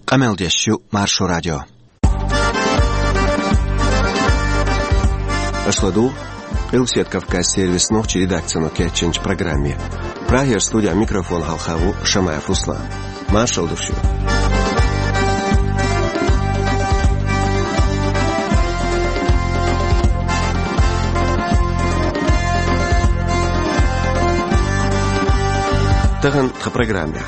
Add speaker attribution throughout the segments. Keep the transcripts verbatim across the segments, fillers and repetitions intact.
Speaker 1: Камелдещу Маршо радио. Ашладу Илсет Кавказ сервис ночи редакцию Кетченч программе. Прагер студия микрофон Халхаву Шамаев Руслан. Маршал Дувшу. Таган в программе.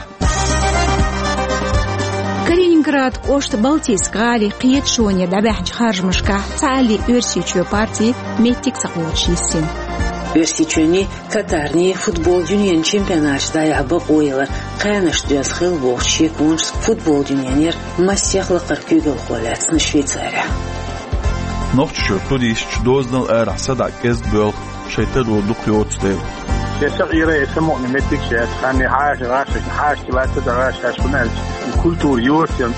Speaker 2: Калининград Ошт Балтийскали قيت شوني دبح خارج مشكا تعالي أرسيتشو بارتي ميتك سقوشيسين.
Speaker 3: أرسيتشوني كتارني فوتبول دنيا чемпионат دايعبق ويلر قانش دياز خيل بوخ شيكونش فوتبول دنيانير مسيخ لقر كيغل خولاتس نشويتساريا.
Speaker 4: نوختشو توديش دوزنل ارح صدع كيزد بيل شيتدو دوكيوت ستيل.
Speaker 5: صغيرة يسموني متك شيء خاني حاش غاش حاش كلا تدرش هاشونال كولتور يورتين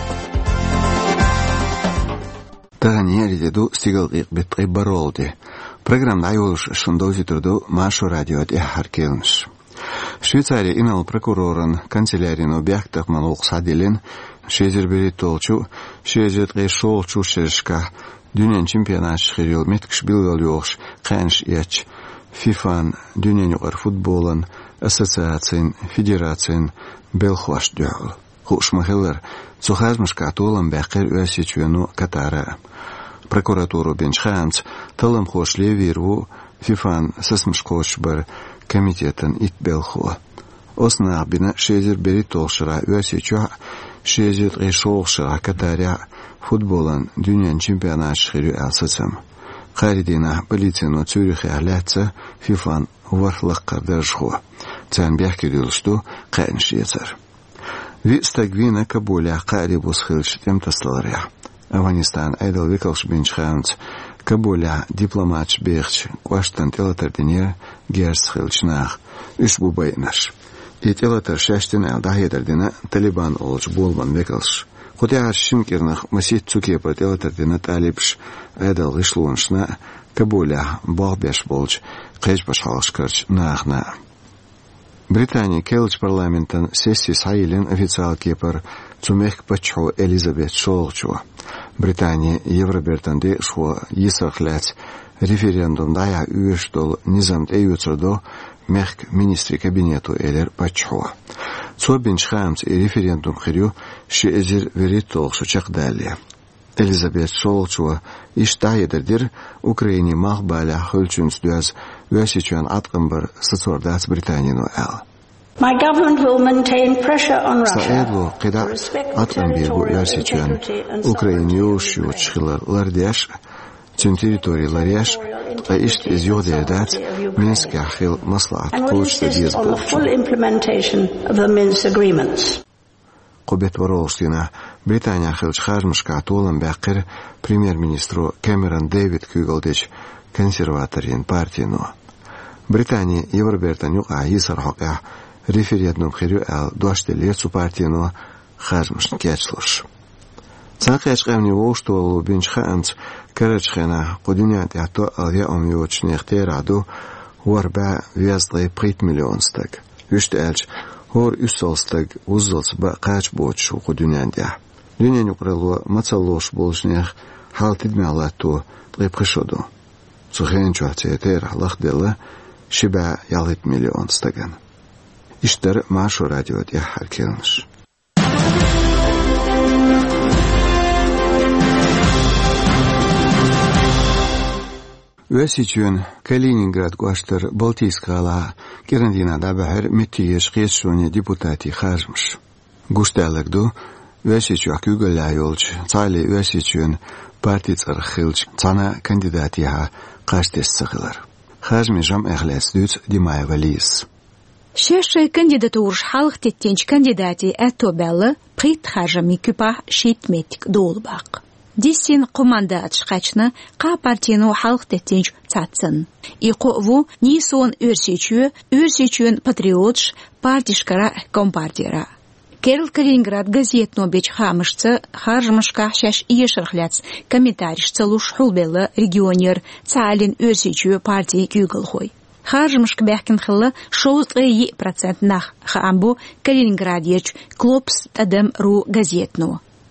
Speaker 1: تغنيري دو سيغل بيت برولدي программ дайош шундозитрду Маршо радио де харкелнш Швейцария инал прокурорын канцелярину бяхтах манук саделин шезербери толчу шезет решолчу шешка дюнен чемпионат шхирил меткш билгал йош канш яч фифан дюненюгар футболын ассоциациян федерациян белхваш дюгал хушмахеллер цухазмышка толын бәкір өсечуену катара прокуратуру бенчханц талым хошле вирву фифан сысмышкош бір комитетен ит белхуа осна бина шезер бери толшыра өсечу шезер решолшыра катаря футболын дюнен чемпионат шхирю алсыцам Харидина полицияну Цюрихе алятся фифан варфлаккар держхуа. Цан бяхкидилшту кайнш яцар. Ви стагвина Кабуля карибус хилч тем тасларя. Афганистан айдал викалш бинчханц Кабуля дипломатч бехч кваштан телатардинер герс хилчнах үш бубайнаш. И телатар шаштин алдахедардина Талибан олч болман викалш. Хотя шимкернах масит цукепа телатардина талибш айдал гышлуаншна Кабуля бахбеш болч кайшбаш халашкарч нахна. Британия келч парламентан сессии сайлен официал кепар цумех пачхо Элизабет Шолчу. Британия Евробертанде шо йисахляц референдум дая уештол низамт эйуцердо мехк министри кабинету элер пачхо. Цобинчхамц и референдум хирю шезер веритол шучакдали. Элизабет Шолчу иштайдердир Украине махбаля хөлчүнс дуаз өсичуан аткамбар сацордац Британияну ал.
Speaker 6: My government will maintain pressure on Russia.
Speaker 1: Саэдлу кида аткамбиргу өсичуан Украине ушучхилар лардяш тем территории ларяш а ишт из югдердац Минск ахил маслахат получта диез болчу. Кобет воролштина Британия хилч хармышка толын бәкір премьер-министру Кэмерон Дэвид Кюгалдич консерваторин партияну. Британия Евробертан юқа йисар хоқа референдум хирю ал дуаштелецу партияну хармышн кячлуш. Цанқяшқамни воштуалу бинчхаанц карачхена қудунят ято алия омиочнехтер аду варба вязлай прит миллионстаг. Юшт элч Хор үсолстаг узолс ба қач бочу қудунянда. Дюнен уқралу мацалош болшнех халтидме алату припришоду. Цухенчу ацетер лахдела шиба ялит миллион стаган. Иштер Маршо радио де харкелнш. Өсичуен Калининград гуаштар Балтийскала керандина дабахер метиеш қешуне депутати хармш. Гушталакду өсичу акюгала йолч цали өсичуен партицар хилч цана кандидатиха қаштес сығылар. Хажми жам эхлес дюц Димая Валис.
Speaker 2: Шеше кандидатур халх теттенч кандидати әтобәлі қит хажами күпа шитметик долбақ. Десин команда атшқачны қа партияну халық теттенч цатсын. Иқову нисон өрсечу, өрсечуен патриотш партишкара компартияра. Керл Калининград газетно беч хамышцы харжмышка шаш иешырхляц комментарийшцы луш хулбелы регионер цалин өрсечу партии кюгылхой. Харжмышк бәхкін хылы шоуз-ы процент нах хаамбу Калининградьеч клопс тадым ру газетну.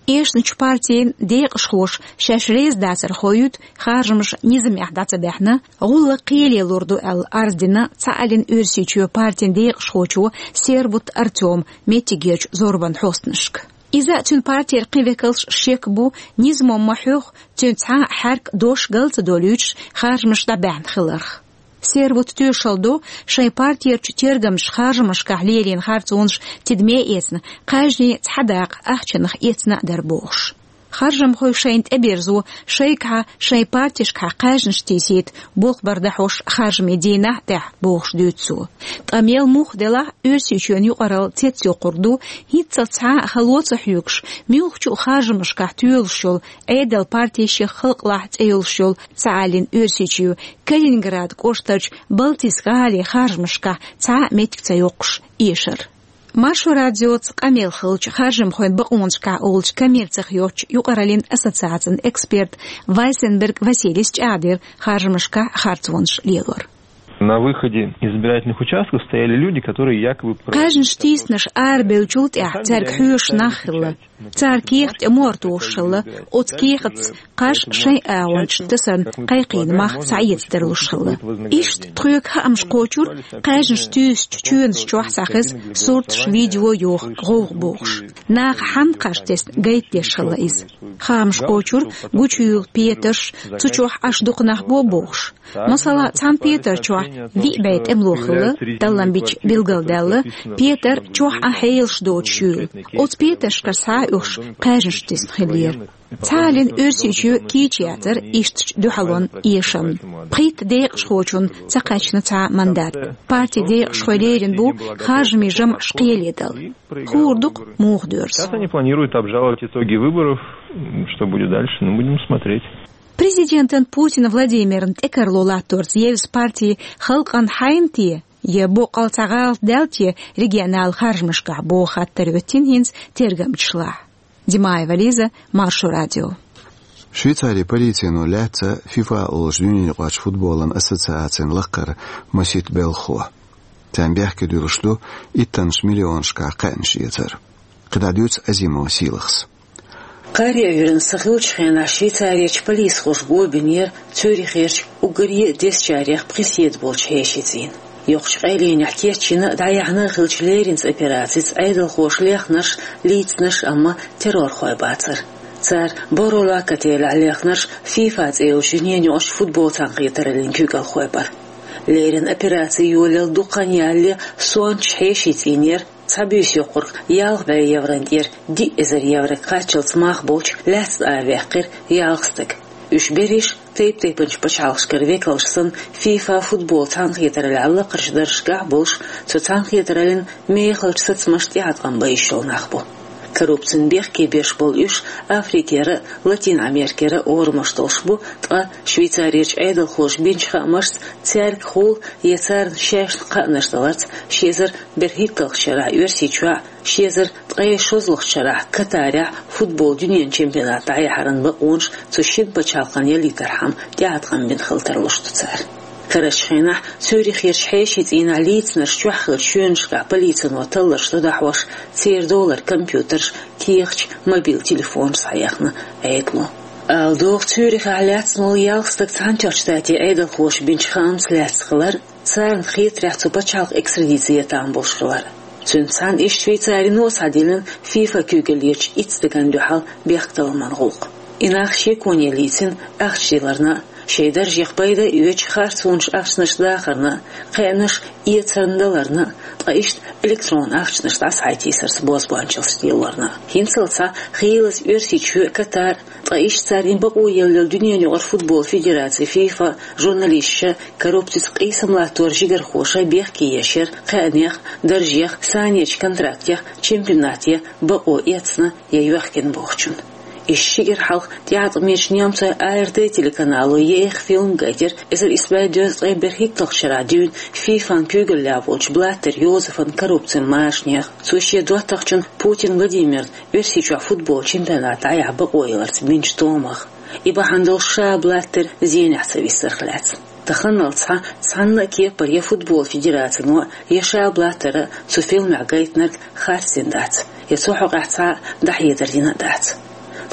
Speaker 2: إيش بارتين ديق شخوش شاش ريز داتر خويت خارجمش نظم يحدث بحنا غول قيلي لوردو الأرضنا تعلن أرسيتشو بارتين ديق شخوشو سيربط أرتوم ميتيجيج زوربان حوستنشك إذا تون بارتي رقيبكلش شيكبو نظمو محوخ تون تسعى حرك دوش قلت دولوش خارجمش دبعن خلرخ سيربط تيوشلدو شاي بارتير تيرغمش خارجمش كحليلين خارتونش تدمي إيسن قاجني تحداق أخشنخ إيسنا دربوش خارجم خوي شاينت أبيرزو شايكها شاي بارتيشكها قاجنش تيسيت بوخ بردحوش خارجمي دينا تح بوخش دوتسو تأميل موخ دلا أرسيشون يقرل تيتسيو قردو هيتسا تسعى خلوط حيوكش ميوخشو خارجمش كحتيولشول أيدل بارتيشي خلق لاحت أيولشول تعالين أرسيشيو كالينغراد كوشتاج بلتيسكالي خارجمشكا تسعى ميتك تيوقش إيشر مارشو راديو تقاميل خلج خارجم خوين بقونشكا أولج كاميل تخيوش يقرالين أساتساعتن إكسبرت فايسنبرغ واسيليس عادير خارجمشكا خارتونش ليلور.
Speaker 7: На выходе избирательных участков стояли люди, которые якобы...
Speaker 2: Каждый штиснаш арбел чулт я царь хюш нахилла. Царь кихт мортушилла, от кихтс каш шей аунч тесен кайкин мах саид дерлушилла. Ишт трюк хамш кочур, каждый штис чуенс чуахсахис сурт видео юх гогбуш. Нах хам каштес гайт дешилла из. Хамш кочур гучуил петерш цучух аш духнах бобуш. Масала цан петер чуах vi beit emlochele dallan bich bilgaldelle Peter choch a heils dort schul ot Peter skasa uch qajnstis khilier Talin ursichu kichiater ist duhalon iesham prit de schochun tsaqachna ta mandat parti de schwelerin bu khajmi jam shqiyedal khurduk muhdurs
Speaker 7: Они планируют обжаловать итоги выборов, что будет дальше, ну будем смотреть.
Speaker 2: Президентен Путин Владимир Экарлолаторс Евс партии Халкан Хайнти ебо қалтағал дәлте регионал харжмышка бо хаттар өттен хинс тергамчла. Димаева Лиза, Маршу радио.
Speaker 1: Швейцария полицияну ләтса FIFA олж дүниеқач футболын ассоциациян лаққар Масит Белхо. Тәнбәх кедүрішлу иттанш миллионшка қәнш етір. Қидадюц азимо силықс.
Speaker 3: قارئ يرن سخيوش خينا شويتاريش بوليس خوش بو بنير توريخيرش وقري ديس جاريخ بخيسيد بولش هيشيزين يوخش قايلين يحكيرشينا دايعنا خلجليرينز операциц ايدل خوش ليخنش ليتنش اما ترور خوي باتر цар بورولا كتيل عليخنش فيفا تيوشينيني اوش فوتبول تنقيترلين كوغل خوي بار ليرن операци يولل دوقانيالي سونش هيشيزينير Sabüs yokur, yağ ve yavrandir, di ezer yavrak kaçılts mahbolç, läts avekir, yağstık. Üç beriş, teyp teypınç paçalışkır vekalışsın, FIFA futbol tank yeterli alla kırşıdarışgah bolş, so tank yeterlin meyxılç sıtsmış diyatkan bayışıl nahbu. Korrupsiyon bexki beş bol üç, Afrikere, Latin Amerikere ormaştolş bu, ta Şveysariyaç aydıl xoş bençxa amaşt, tsark xol, yetar şeşt qanaştalat, şezer berhikalq şara üversiçua, şezer tqay şozluq şara, Katarya futbol dünyen çempionatı ayaharın bu onş, tuşin paçalqan yelitarham, diyatqan bin xıltarlıştı tsar. Karashkhina Zürich yershayshit in alitner shwakhil shönshka politsen watallers tadahwash tsir dollar computers kiech mobil telefon sayaqna aytlo Aldoq Zürich alatsnol yalstak tanchachstati aydal khosh binchkhams latsqlar tsarn khitrecht subachaq ekstraditsiyatan boshqalar Tünsan ish Şveytsarino sadilin FIFA kügeliyech itstegan duhal bextalman gulq Inaq shekonelitin akhshilarna Şeydar jıqbayda üç xartsunç axşnışda xarna, qaynish ietsarındalarna, tqayşt elektron axşnışda saytisers bozbançıl stillarna. Hinsalsa xeylis örsiçü Katar, tqayşt sarin baqo yellil Dünya Futbol Federatsiya FIFA jurnalistşa korrupsiz qiysamlator jigar xoşa bexki yaşır, qayniq darjiq saniyach kontraktya çempionatya baqo etsna yayvaqken boğçun. Ищигер халк театр мечнямца А Р Т телеканалу ех фильм гайтер эзер испайдёз эберхиктах шарадюн фифан кюгеллявоч блаттер Йозефан коррупция машнях сушье дуатахчун Путин Владимир версича футбол чемпионата аябы ойларц минчтомах ибо хандол ша блаттер зеняца виссерхлац Таханалца санна кепар е футбол федерация но еша блаттера су фильм гайтнер харсендац есуху гатса дахьедердина дац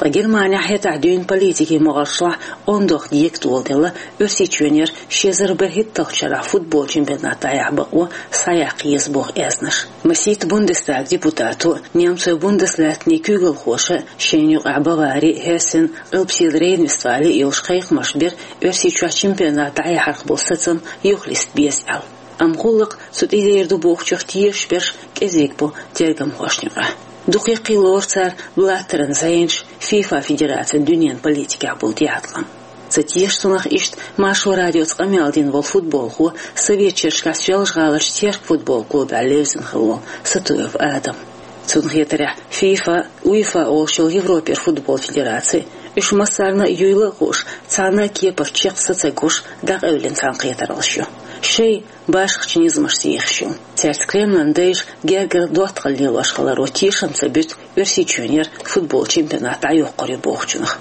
Speaker 3: Германия хетахдюн политики мағаршла ондох диек туолдела өрсичөнер шезер берхит толчара футбол чемпионата ябықу саяқ езбоқ эзнаш. Масит Бундестаг депутату немцы Бундеслятни күгіл хошы шенюк Бавари Хессен ылпсил Рейнвестфали елшқайық машбер өрсичуа чемпионата аяқақ болсыцын юхлист бес ал. Амқулық суд идеерду боқчуқ тиешберш кезекбу тергім хошнюға. Духиқи лорцар Блаттерен заинш FIFA Федерация дюнен политика был диатлом. Цатиеш сунах ишт машу радиоц камялдин вол футболху советчершка сжалжгалаш терк футбол клубе алевзин хыло сатуев адам. Цунхетаря FIFA, UEFA ошел Европер футбол федерации иш масарна юйлы хош цана кепар чех сацегуш дақ әулен цанқетаралшу. Шей башқчын измашсиехшу. Церц Кремлен дейш гергер дуатқалли лашқалар отишам сабют өрсичөнер футбол чемпионат айоқ қори боқчынық.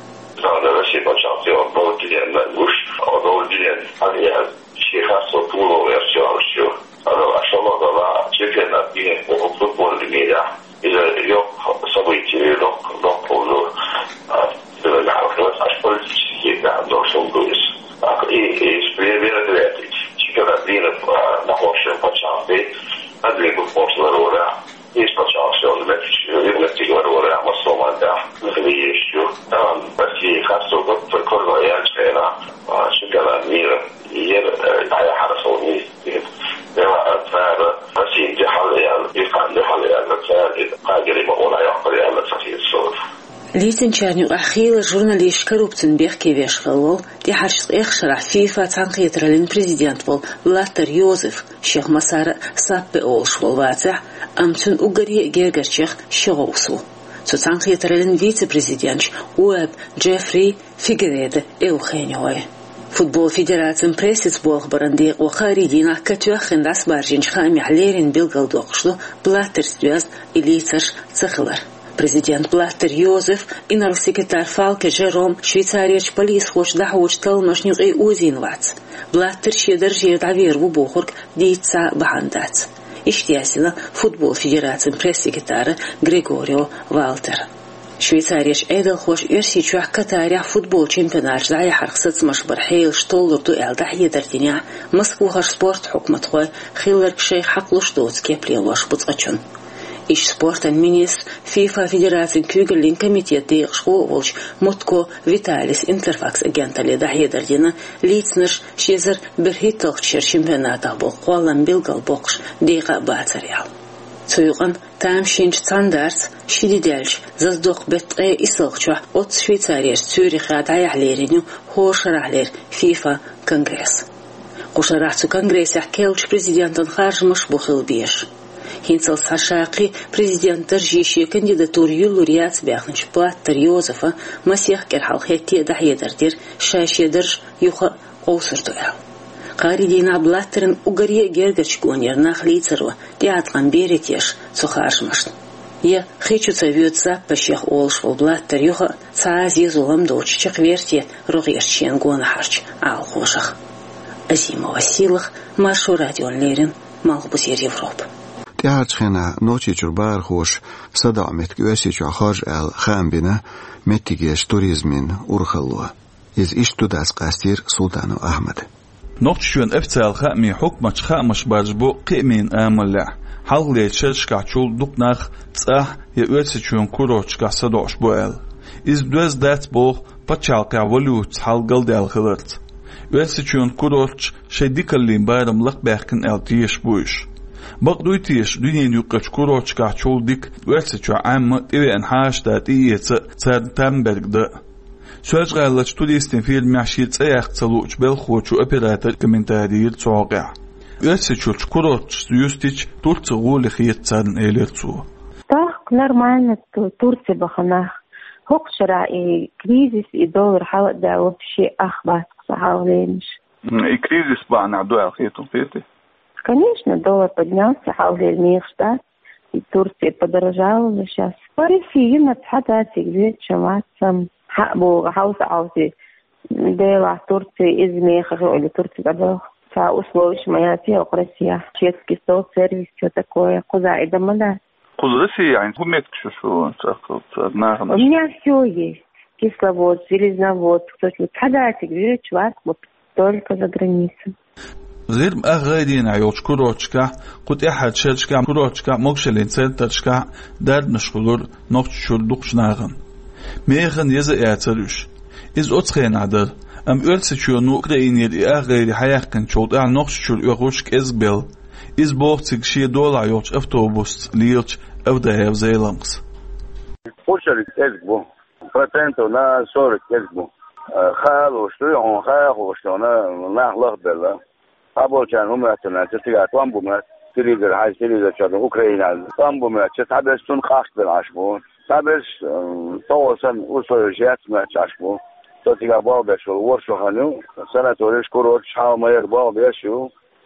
Speaker 3: Литенчарню ахила журналист коррупцин бехке вешхалол, ди харшт эхшара FIFA цанхитралин президент бол Блаттер Йозеф, шех масара саппе олшвол вацах, амцун угари гергерчех шегоусу. Цу цанхитралин вице-президент Уэб Джеффри Фигереде эухеньой. Футбол федерацин пресец болх баранди охаридина катюахин дас баржинчха мялерин билгалдоқшлу Блаттер стюаз и лицарш цехлар. Президент Блаттер Йозеф и нарсекретарь Фалке Жером Швейцарияч полис хоч дахоч талмашнюк и узинвац. Блаттер щедр жердавер в бухорг дейца бахандац. Иштясила футбол федерации пресс-секретаря Григорио Валтер. Швейцарияч эдел хоч ерсичуах Катария футбол чемпионат зая харксац машбар хейл штоллурду элдах едардиня Москвухар спорт хукмат хой хиллер кшей хаклуш доцке плелош буцачун. Иш спортан министр FIFA Федерации Күгелин комитеты шко волч Мутко Виталис Интерфакс агентали дахедардина лицнеш шезер берхиток чемпионата бол қолан билгал бокш дейга бацариал. Цуйган там шинч цандарц шидидельш заздох бетэ исылчу от Швейцария Цюриха даяхлериню хошарахлер FIFA конгресс. Кушарацу конгрессе келч президентан харжмыш бухил беш. Хинцел Сашаки президент ржиши кандидатур юлуриат бяхнч Блаттер Йозефа масех керхалхети дахедардир шашедер юха оусуртуя. Қаридина Блаттерин угария гергерч гонер нахлицерва диатлан беретеш сухаршмашн. Я хочу цавются пащех олшвол Блаттер юха цаази зулам доччик верти рогерчен гонахарч алхошах. Азима Василах, Машу радионлерин, Малбусер Европ.
Speaker 1: تيارتخنا نوتي جربار خوش صدامت كواسيچ خارج ال خامبنا متيجيش توريزمين اورخلوا از اشتو داس قاستير سلطان احمد
Speaker 4: نوتشون افتال خامي حكمه خامش بارجبو قيمين املا حلقه تششكاچول دقناخ صح يوتسچون كوروچكا صدوش بوال از دوز دات بو پچالقا ولوت حلقل دال خلرت يوتسچون كوروچ شديكلين بايرملق باكن التيش بوش بقدويتيش دنيا يقش كوروش كاتشول ديك ويرسيتشو عام تيوي انحاش تاتيه تسار تامبرغ ده سوالش غالش توليستين فيلم يحشيت اياق تسلوش بالخوشو اپيراتر كمنتارير تسوقع ويرسيتشو كوروش سيوستيش تورتي غولي خيط تسارن ايليرتسو
Speaker 8: так нормально Турция баханах хокшра и кризис и доллар حاول ده вообще اخبار صحاولينش
Speaker 4: и кризис бана дуал хиту фити.
Speaker 8: Конечно, доллар поднялся, حول الميخ и Турция подорожала сейчас. Парифи на тхатати где чаматсам حقبو حوس عوسي ديلا Турции из меха или Турции гадал. Са условия мояти окресия. Чешский стол сервис что такое? Куда и домада?
Speaker 4: Куда Россия? Умеет что что?
Speaker 8: У меня все есть. кисловод, железновод, кто-то тхадати говорит, чувак, вот только за границей.
Speaker 4: زير أغادين عيوش كروتشكا قد أحد شرشكا كروتشكا مقشلين سنترشكا دار نشغلور نقش شردوش ناغن ميغن يزا اعتروش إز أتخين عدر أم أرسيشو نوكرينير أغادي حياقن شود أع نقش شر أغوشك إزبيل إز بوغتك شي دولا يوش أفتوبوست ليرش أو دهيو زيلمكس
Speaker 9: خوشرك إزبو فتنتو نا سورك إزبو خالو شتويون خالو شتونا نحلق بلا أبو كان هم أتنا تتجاه توام بومات تريدر هاي تريدر شادو أوكرانيا توام بومات تابس تون خاص بالعشبون تابس توصل وصولجات ما تعشبون تتجاه بابش والورشة هنو سنة توريش كروت شاو ما يربا بيشوا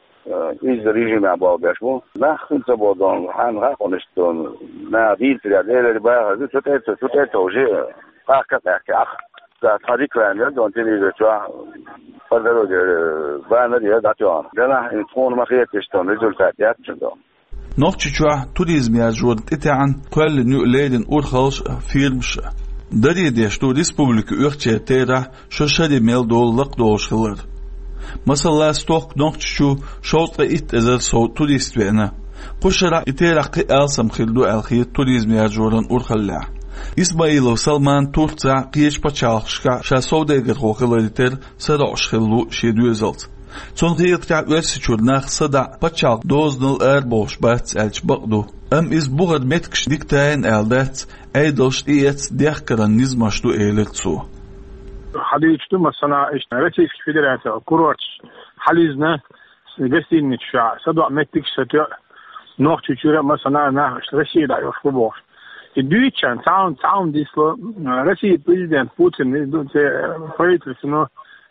Speaker 9: إذا ريجي مع بابشوا ما خنت بودون حن هاقونشتون ما دين تريد إلى الباغ تتأت تتأت توجيه قاقت أخ تاريخ لانه دون تريد توا فدرو بانا دي داتوان دنا انفون ما خيتشتون ريزولتات جندو
Speaker 4: نوتشوا توريزم يا جود تتعن كل نيو ليدن اورخالش فيلمش دري ديشتو ريسبوبليك اورتشي تيرا شوشادي ميل دولق دوشخلر مثلا ستوك نوتشو شوط ات ازر سو توريست وينا قشرا تيرا قي السم خلدو الخي توريزم يا جورن اورخلا إسماعيل سلمان تورتزا قيش بچالخشكا شا سوداغر خوخلاديتر سراش خلو شيدو زلت تون غيرتع وسچورناخ صدا بچال دوزنل اربوش بات الچ بقدو ام از بوغد متكش ديكتاين الدات ايدلش ايت ديخكرن نزمشتو ايلتسو
Speaker 5: حديثتو مثلا ايش رئيس فيدرالية كروتش حليزنا غسين نتشع صدا متكش ستو نوع تشورا مثلا نا رشيد يخبوش Дючан, таун, таун дисло, Россия президент Путин, идут правительство,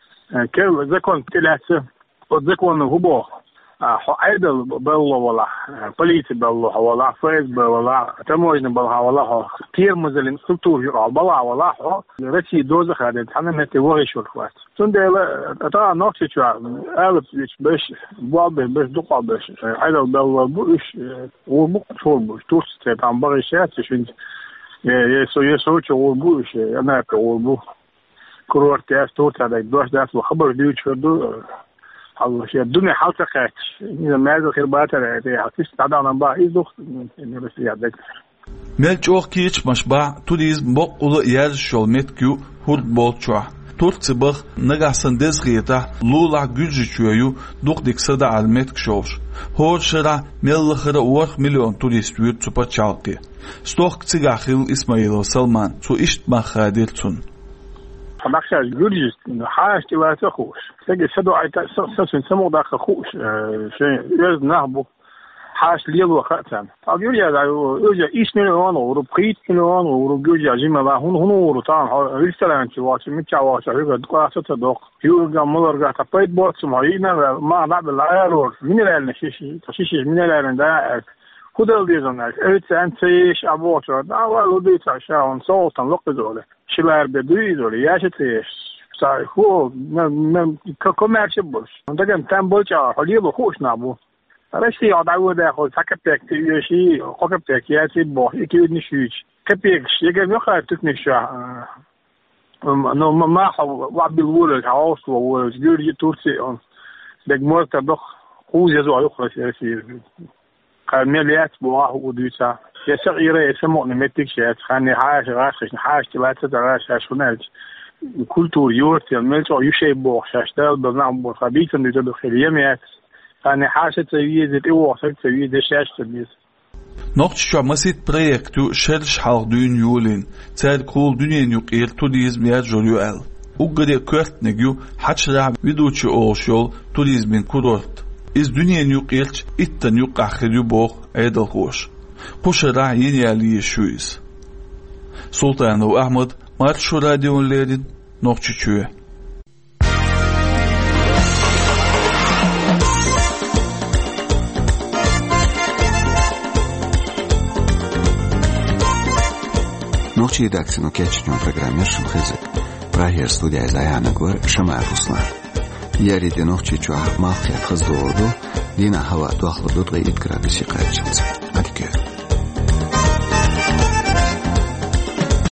Speaker 5: кел закон теляться, от закона губо, айдал было вала, полиция была вала, ФСБ была, таможня была вала, термозелин структура была вала, Россия доза ходит, она на это выращивает хват. Тундела, это ночью чуа, элп беш, бабе беш дукал беш, айдал было буш, урбук чурбуш, турция там барышается, швин, я я сочу урбуш, она это урбу, курорт я турция, да, дождь да, хабар дючу ду. الله شيء الدنيا حالتها قاتش إذا ما هذا خير باتر هذه حسيت تعدى على بعض يزوج إنه بس يعدك
Speaker 4: ملك أوه كيش مشبع توريزم بقول يارج شو متكيو هرد بالشوا تورت بخ نجح سندز غيرته لولا جوجي شويو دوق ديك صدا على متك شوش هور شرا مل خير ورخ مليون توريست وير تبى شالقي ستوك تيجاخيل إسماعيل سلمان سو إشت ما خادر تون
Speaker 5: خمسة جورجيس حاش تبغى تخوش تجي سدوا عيت سسون سمو داخل خوش شيء يز نهبو حاش ليل وقتهم أقول يا ذا يوجا إيش مليون ورو بقيت مليون ورو جوجا جيما لا هون هون ورو تام ريستوران شواتش متشاوش هيك دقة ستة دق يوجا ملر قاعد تبيت بوت سمعينا ما نعب العيار من العيال نشيش تشيش من العيال ده خدل ديزون أنت أنت إيش أبوش ده أول وديت عشان صوتن لقزوله شلار بدويدول ياشتيش صار هو م كوميرشبل ده كان تامبول جا حليه بخوش نابو رشتي عداوه ده خو سكبتك تيشي قكبتك ياتي بو يكيد نشيش كبيك يجي مخا تكنيشا نو ما وعبد الولد عاوس وولد جورجي تورسي اون دغمورت دخ هو يزو يخرج يسير قاميليات بواه وديسا يا صغيرة يسمون متك شيء خاني حاجة غاشش حاجة ثلاثة دراش عشونات كولتور يورت الملك أو يشي بوخ شاشتال بنام بخبيث اللي تدخل اليميات خاني حاجة تسويه ذي تقوى تسويه ذي شاش تبيز
Speaker 4: نقطة شو مسيت بريكتو شرش حال دون يولين تار كل دنيا يقير توريزم يرجل يؤل وقري كرت نجيو حتشرع بدوتش أوشيول توريزم كورت إز دنيا يقيرش إتن يقع خليو بوخ عيد الخوش قشرع يني علي شويز سلطان وأحمد مارشو راديو ليرين نقطة شوية
Speaker 1: نقطة داكسنو كاتشنو برنامج شمخزة براهير ستوديا زايانا غور شمع رسنا ياري دي نقطة شوية مالخيات خزدو وردو دينا هوا دواخل دودغي إدقرا بسيقات شمسة أدكير